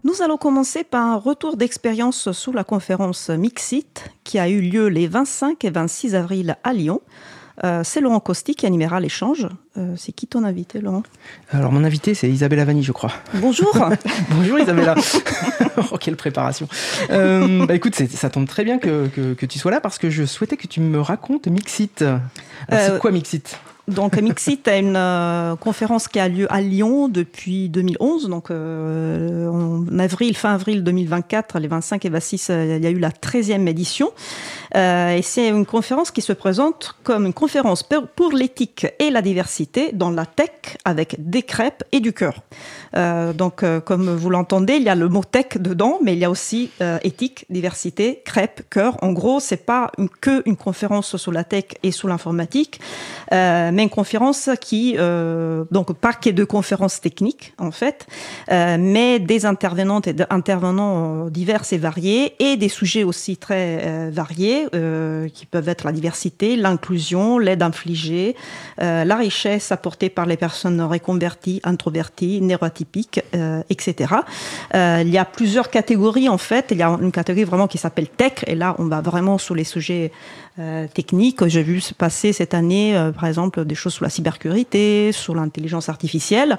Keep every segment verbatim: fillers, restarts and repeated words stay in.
Nous allons commencer par un retour d'expérience sous la conférence Mixit qui a eu lieu les vingt-cinq et vingt-six avril à Lyon. Euh, c'est Laurent Costi qui animera l'échange. Euh, c'est qui ton invité, Laurent ? Alors, mon invité, c'est Isabella Vanni, je crois. Bonjour. Bonjour, Isabella. Oh, quelle préparation. Euh, bah, écoute, c'est, ça tombe très bien que, que, que tu sois là parce que je souhaitais que tu me racontes Mixit. Alors, euh, c'est quoi Mixit ? Donc, Mixit est une euh, conférence qui a lieu à Lyon depuis deux mille onze. Donc, euh, en avril, fin avril deux mille vingt-quatre, les vingt-cinq et vingt-six, euh, il y a eu la treizième édition. Euh, et c'est une conférence qui se présente comme une conférence pour l'éthique et la diversité dans la tech avec des crêpes et du cœur. Euh, donc, euh, comme vous l'entendez, il y a le mot tech dedans, mais il y a aussi euh, éthique, diversité, crêpes, cœur. En gros, c'est pas une, que une conférence sur la tech et sur l'informatique, euh, mais une conférence qui, euh, donc pas que de conférences techniques en fait, euh, mais des intervenantes et intervenants euh, divers et variés et des sujets aussi très euh, variés euh, qui peuvent être la diversité, l'inclusion, l'aide infligée, euh, la richesse apportée par les personnes reconverties, introverties, neuroatypiques, euh, et cetera. Euh, il y a plusieurs catégories en fait. Il y a une catégorie vraiment qui s'appelle tech et là on va vraiment sur les sujets euh, techniques. J'ai vu se passer cette année euh, par exemple des choses sur la cybersécurité, sur l'intelligence artificielle.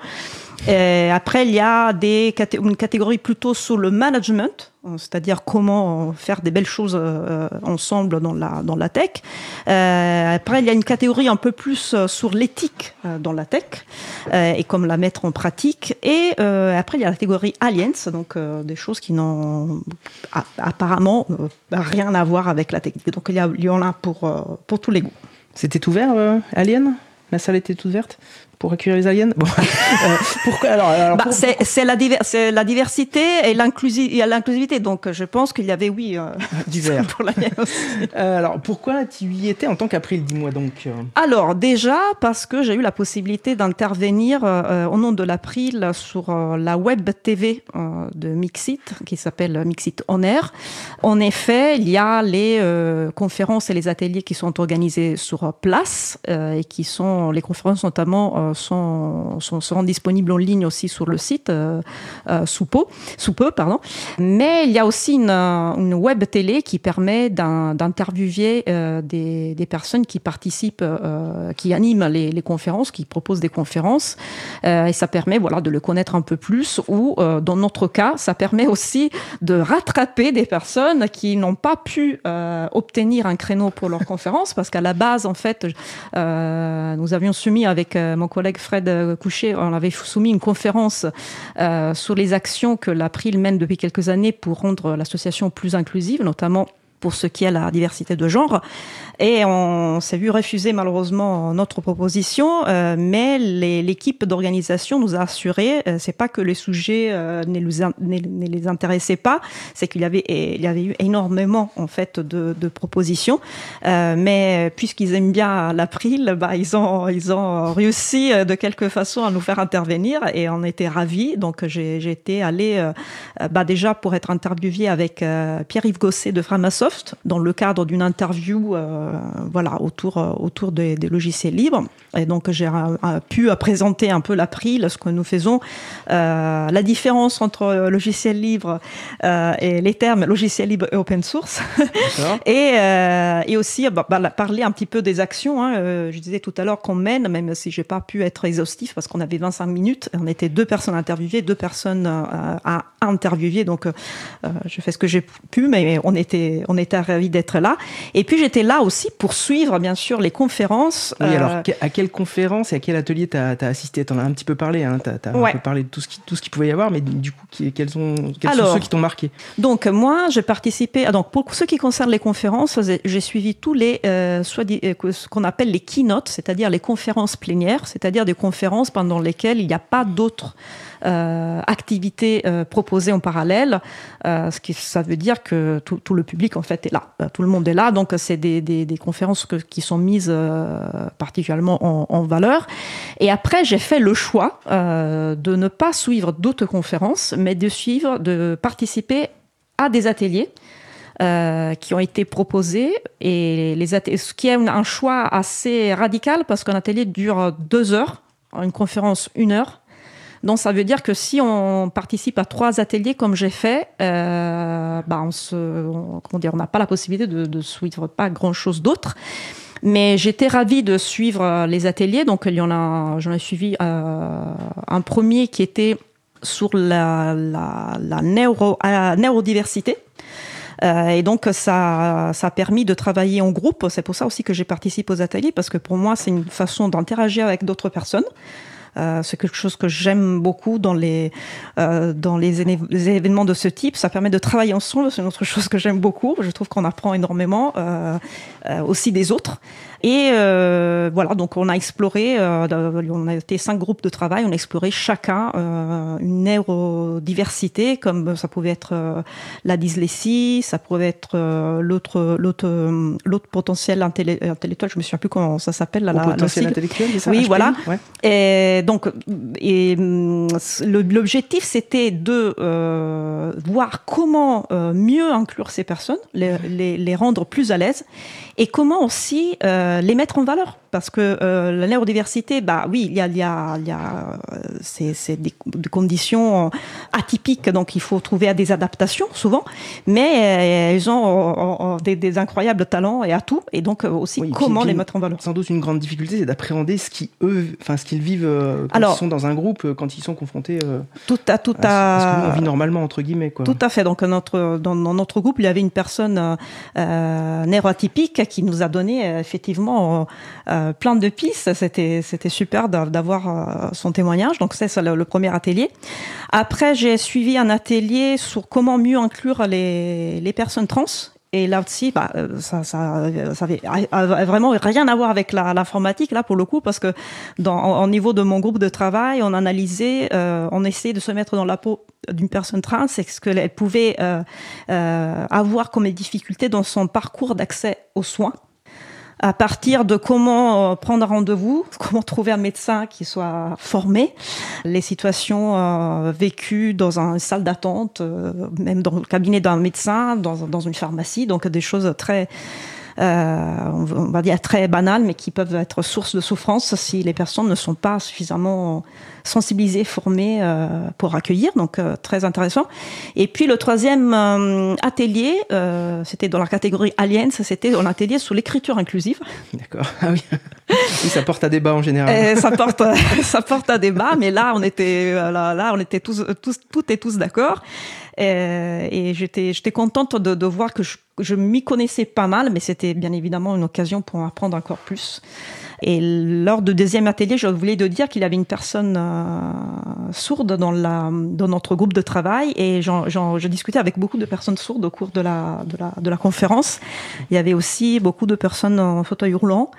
Et après, il y a des, une catégorie plutôt sur le management, c'est-à-dire comment faire des belles choses euh, ensemble dans la, dans la tech. Euh, après, il y a une catégorie un peu plus sur l'éthique euh, dans la tech euh, et comment la mettre en pratique. Et euh, après, il y a la catégorie aliens, donc euh, des choses qui n'ont a, apparemment euh, rien à voir avec la technique. Donc, il y, a, il y en a pour, euh, pour tous les goûts. C'était ouvert, euh, Alien ? La salle était toute ouverte pour accueillir les aliens. Bon. euh, pourquoi alors, alors bah, pour... c'est, c'est, la diver- c'est la diversité et, l'inclusi- et l'inclusivité. Donc, je pense qu'il y avait, oui, euh, du vert. Pour la aussi. Euh, alors, pourquoi tu y étais en tant qu'April ? Dis-moi donc. Alors, déjà, parce que j'ai eu la possibilité d'intervenir euh, au nom de l'April sur euh, la web T V euh, de Mixit, qui s'appelle Mixit On Air. En effet, il y a les euh, conférences et les ateliers qui sont organisés sur place euh, et qui sont, les conférences notamment, euh, Sont, sont, seront disponibles en ligne aussi sur le site euh, euh, sous peu, sous peu, pardon. Mais il y a aussi une, une web télé qui permet d'un, d'interviewer euh, des, des personnes qui participent, euh, qui animent les, les conférences, qui proposent des conférences, euh, et ça permet voilà de le connaître un peu plus. Ou euh, dans notre cas, ça permet aussi de rattraper des personnes qui n'ont pas pu euh, obtenir un créneau pour leur conférence, parce qu'à la base, en fait, euh, nous avions soumis avec euh, mon collègue Fred Couchet, on avait soumis une conférence euh, sur les actions que l'April mène depuis quelques années pour rendre l'association plus inclusive, notamment pour ce qui est la diversité de genre. Et on s'est vu refuser malheureusement notre proposition, euh, mais les, l'équipe d'organisation nous a assuré, euh, c'est pas que les sujets euh, ne, les, ne, ne les intéressaient pas, c'est qu'il y avait, il y avait eu énormément en fait de, de propositions, euh, mais puisqu'ils aiment bien l'April, bah, ils ont, ils ont réussi de quelque façon à nous faire intervenir et on était ravis. Donc j'ai, j'ai été allée euh, bah, déjà pour être interviewée avec euh, Pierre-Yves Gosset de Framasoft dans le cadre d'une interview euh, voilà, autour, euh, autour des, des logiciels libres. Et donc, j'ai euh, pu présenter un peu l'April, ce que nous faisons, euh, la différence entre logiciel libre euh, et les termes logiciel libre et open source. et, euh, et aussi bah, bah, parler un petit peu des actions. Hein. Euh, je disais tout à l'heure qu'on mène, même si je n'ai pas pu être exhaustif parce qu'on avait vingt-cinq minutes. On était deux personnes interviewées, deux personnes euh, à interviewer. Donc, euh, je fais ce que j'ai pu, mais on était, on était ravis d'être là. Et puis, j'étais là aussi pour suivre, bien sûr, les conférences. Oui, euh, alors, à quelle conférence et à quel atelier tu as assisté ? Tu en as un petit peu parlé, hein, tu as ouais. un peu parlé de tout ce, qui, tout ce qu'il pouvait y avoir, mais du coup, quels, sont, quels alors, sont ceux qui t'ont marqué ? Donc, moi, j'ai participé... Donc, pour ce qui concerne les conférences, j'ai suivi tous les... Euh, soit dit, euh, ce qu'on appelle les keynotes, c'est-à-dire les conférences plénières, c'est-à-dire des conférences pendant lesquelles il n'y a pas d'autres euh, activités euh, proposées en parallèle, euh, ce qui ça veut dire que tout, tout le public en fait est là, tout le monde est là, donc c'est des, des, des conférences que, qui sont mises euh, particulièrement en, en valeur. Et après j'ai fait le choix euh, de ne pas suivre d'autres conférences, mais de suivre, de participer à des ateliers. Euh, qui ont été proposés, et les até- ce qui est un choix assez radical parce qu'un atelier dure deux heures, une conférence une heure. Donc, ça veut dire que si on participe à trois ateliers comme j'ai fait, euh, bah, on se, on, comment dire, on n'a pas la possibilité de, de suivre pas grand-chose d'autre. Mais j'étais ravie de suivre les ateliers. Donc, il y en a, j'en ai suivi euh, un premier qui était sur la, la, la neuro, euh, neurodiversité. Euh, et donc, ça, ça a permis de travailler en groupe. C'est pour ça aussi que j'ai participé aux ateliers, parce que pour moi, c'est une façon d'interagir avec d'autres personnes. Euh, c'est quelque chose que j'aime beaucoup dans les euh, dans les, éne- les événements de ce type. Ça permet de travailler ensemble. C'est une autre chose que j'aime beaucoup. Je trouve qu'on apprend énormément euh, euh, aussi des autres. Et euh, voilà, donc on a exploré, euh, on a été cinq groupes de travail, on a exploré chacun euh, une neurodiversité, comme ça pouvait être euh, la dyslexie, ça pouvait être euh, l'autre, l'autre, euh, l'autre potentiel intellé- intellectuel, je me souviens plus comment ça s'appelle. Là, Au la, potentiel le intellectuel, c'est ça? Oui, H P I? voilà. Ouais. Et donc, et, le, l'objectif, c'était de euh, voir comment euh, mieux inclure ces personnes, les, les, les rendre plus à l'aise, et comment aussi euh, les mettre en valeur. Parce que euh, la neurodiversité, bah oui, il y a, il y a, il y a c'est, c'est des, des conditions atypiques, donc il faut trouver des adaptations souvent, mais elles ont, ont des, des incroyables talents et atouts, et donc aussi Oui, comment puis, les puis, mettre en valeur. Sans doute une grande difficulté, c'est d'appréhender ce qu'ils eux, enfin ce qu'ils vivent euh, quand Alors, ils sont dans un groupe, euh, quand ils sont confrontés euh, tout à tout à, à, à ce que nous on vit normalement entre guillemets, quoi. Tout à fait. Donc notre dans, dans notre groupe, il y avait une personne euh, neuroatypique qui nous a donné euh, effectivement euh, plein de pistes. C'était c'était super d'avoir euh, son témoignage. Donc ça, c'est le, le premier atelier. Après, j'ai suivi un atelier sur comment mieux inclure les les personnes trans. Et là aussi, bah, ça, ça, ça avait vraiment rien à voir avec la, l'informatique, là, pour le coup, parce que dans, au niveau de mon groupe de travail, on analysait, euh, on essayait de se mettre dans la peau d'une personne trans et ce qu'elle pouvait euh, euh, avoir comme difficulté dans son parcours d'accès aux soins. À partir de comment prendre un rendez-vous, comment trouver un médecin qui soit formé, les situations euh, vécues dans une salle d'attente, euh, même dans le cabinet d'un médecin, dans, dans une pharmacie, donc des choses très, euh, on va dire très banales, mais qui peuvent être source de souffrance si les personnes ne sont pas suffisamment sensibilisées, formées euh, pour accueillir, donc euh, très intéressant. Et puis le troisième euh, atelier, euh, c'était dans la catégorie Aliens, c'était un atelier sur l'écriture inclusive. D'accord, ah oui, oui ça porte à débat en général. Et ça porte, ça porte à débat, mais là on était, là, là on était tous, tous, toutes et tous d'accord. Et, et j'étais, j'étais contente de, de voir que je, je m'y connaissais pas mal, mais c'était bien évidemment une occasion pour apprendre encore plus. Et lors du deuxième atelier, je voulais te dire qu'il y avait une personne euh, sourde dans, la, dans notre groupe de travail, et j'en, j'en, je discutais avec beaucoup de personnes sourdes au cours de la, de la, de la conférence. Il y avait aussi beaucoup de personnes en fauteuil roulant.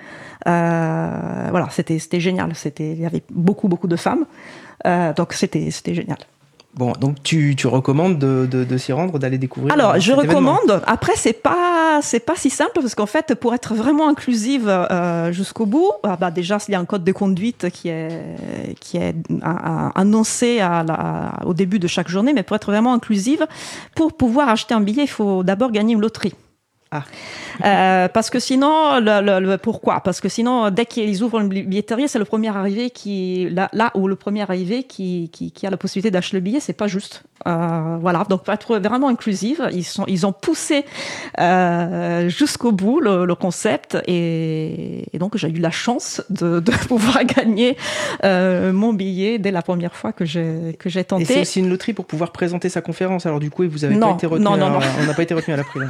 Euh, voilà, c'était, c'était génial. C'était, il y avait beaucoup, beaucoup de femmes. Euh, donc c'était, c'était génial. Bon, donc tu, tu recommandes de, de, de s'y rendre, d'aller découvrir. Alors, je recommande. Événement. Après, c'est pas c'est pas si simple parce qu'en fait, pour être vraiment inclusive euh, jusqu'au bout, ah bah déjà, il y a un code de conduite qui est qui est a, a annoncé à la, au début de chaque journée. Mais pour être vraiment inclusive, pour pouvoir acheter un billet, il faut d'abord gagner une loterie. Ah. Euh, parce que sinon, le, le, le, pourquoi ? Parce que sinon, dès qu'ils ouvrent une billetterie, c'est le premier arrivé qui, là, là où le premier arrivé qui, qui, qui a la possibilité d'acheter le billet, c'est pas juste. Euh, voilà. Donc, pour être vraiment inclusive, ils sont, ils ont poussé euh, jusqu'au bout le, le concept, et, et donc j'ai eu la chance de, de pouvoir gagner euh, mon billet dès la première fois que j'ai que j'ai tenté. Et c'est aussi une loterie pour pouvoir présenter sa conférence. Alors du coup, vous avez non, pas été retenu. Non, non, à, non. On n'a pas été retenu à la prime.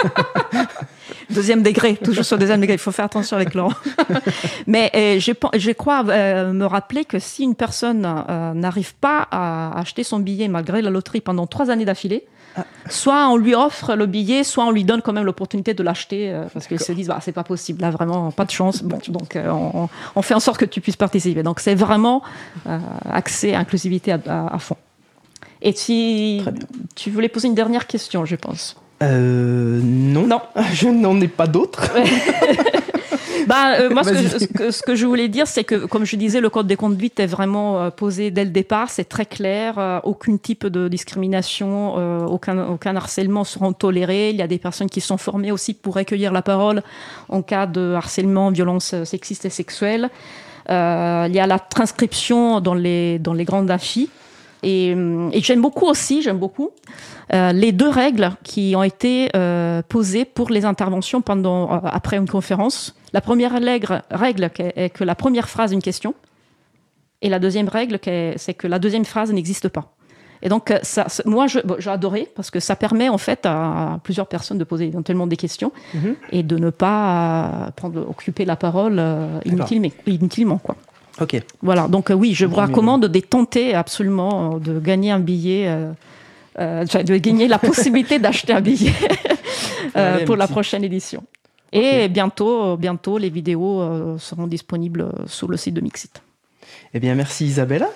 Deuxième degré, toujours sur le deuxième degré, il faut faire attention avec Laurent. Mais euh, je, je crois euh, me rappeler que si une personne euh, n'arrive pas à acheter son billet malgré la loterie pendant trois années d'affilée, ah. soit on lui offre le billet, soit on lui donne quand même l'opportunité de l'acheter, euh, parce qu'ils se disent bah, c'est pas possible, là vraiment pas de chance. Bon, donc euh, on, on fait en sorte que tu puisses participer. Donc c'est vraiment euh, accès à inclusivité à, à, à fond. Et si tu voulais poser une dernière question, je pense. Euh, non. Non. Je n'en ai pas d'autres. bah, euh, moi, ce que, ce, que, ce que je voulais dire, c'est que, comme je disais, le code de conduite est vraiment euh, posé dès le départ. C'est très clair. Euh, aucun type de discrimination, euh, aucun, aucun harcèlement seront tolérés. Il y a des personnes qui sont formées aussi pour recueillir la parole en cas de harcèlement, violence sexiste et sexuelle. Euh, il y a la transcription dans les, dans les grandes affiches. Et, et j'aime beaucoup aussi, j'aime beaucoup, euh, les deux règles qui ont été euh, posées pour les interventions pendant, euh, après une conférence. La première règle, règle est que la première phrase est une question. Et la deuxième règle, c'est que la deuxième phrase n'existe pas. Et donc, ça, moi, je, bon, j'ai adoré parce que ça permet en fait à plusieurs personnes de poser éventuellement des questions mm-hmm. et de ne pas euh, prendre, occuper la parole euh, inutilement, inutilement, quoi. Ok. Voilà, donc euh, oui, je vous recommande de tenter absolument de gagner un billet, euh, euh, de gagner la possibilité d'acheter un billet euh, Allez, pour la prochaine édition. Okay. Et bientôt, bientôt, les vidéos euh, seront disponibles sur le site de Mixit. Eh bien, merci Isabella.